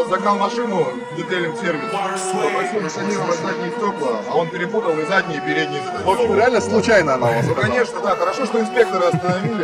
загнал машину в детейлинг-сервис, попросил затонировать задние стекла, а он перепутал и задние, и передние. В общем, реально случайно она у вас? Ну, конечно, да. Хорошо, что инспекторы остановили,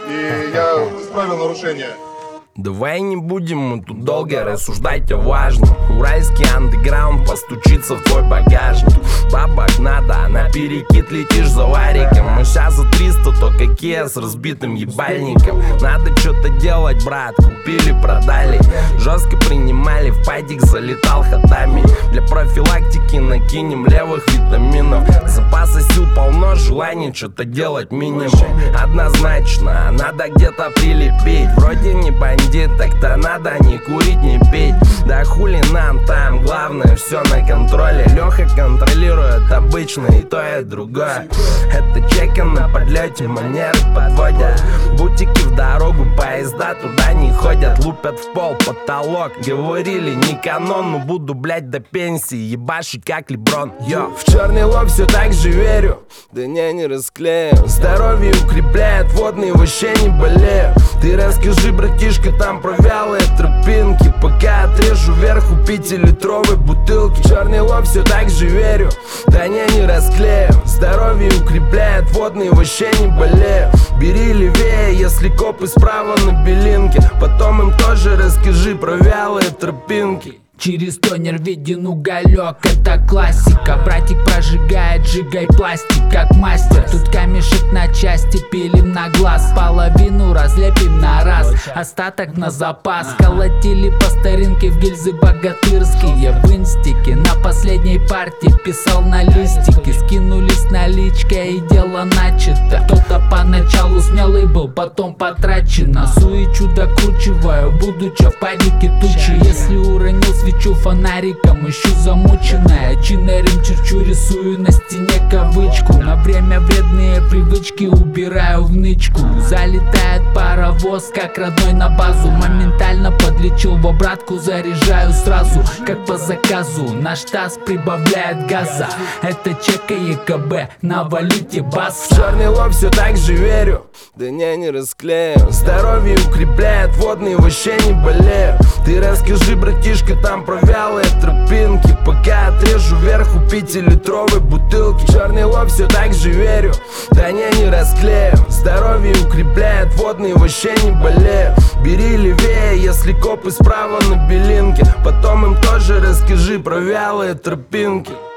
и я исправил нарушение. Давай не будем мы тут долго рассуждать о важном. Уральский андеграунд постучится в твой багажник. Бабок надо, а на перекид летишь за вариком. Мы сейчас за 300, то какие с разбитым ебальником. Надо что-то делать, брат, купили, продали. Жестко принимали, в падик залетал ходами. Для профилактики накинем левых витаминов. Запаса сил полно, желание что-то делать минимум. Однозначно, надо где-то прилепить. Вроде не бандит, так-то надо не курить, не пить. Да хули нам там, главное все на контроле. Леха контролирует обычно и то, и другое. Это чеки на подлете, манеры подводят. Бутики в дорогу, поезда туда не ходят. Лупят в пол, потолок. Говорили не канон, но буду, блять, до пенсии ебашить как Леброн. Йо, в черный лоб все так же верю. Да не расклею. Здоровье укрепляет, водные вообще не болею. Ты расскажи, братишка, там про вялые тропинки. Пока отрежу вверху 5-литровой бутылки. Черный лоб все так же верю. Да не расклею. Здоровье укрепляет, водные вообще не болею. Бери левее, если копы справа на белинке. Потом им тоже расскажи про вялые тропинки. Через тонер виден уголек, это классика. Братик прожигает, сжигай пластик, как мастер. Тут камешек на части пилим на глаз. Половину разлепим на раз, остаток на запас. Колотили по старинке в гильзы богатырские. В инстике на последней партии писал на листике. Скинулись наличкой и дело начато. Кто-то поначалу смелый был, потом потрачено. Суечу докручиваю, будучи в падике тучи. Если уронил свечу фонариком, ищу замученная. Чинерим черчу, рисую на стене кавычку. На время вредные привычки убираю в нычку. Залетает паровоз, как родной на базу. Моментально подлечил в обратку, заряжаю сразу, как по заказу. Наш таз прибавляет газа. Это чека ЕКБ на валюте бас. В черный лоб все так же верю. Да не расклею. Здоровье укрепляет, водные вообще не болею. Ты расскажи, братишка, там про вялые тропинки. Пока отрежу вверху 5-литровой бутылки. Черный лоб все так же верю. Да не расклею. Здоровье укрепляет, водные вообще не болею. Бери левее, если копы справа на белинке. Потом им тоже расскажи про вялые тропинки.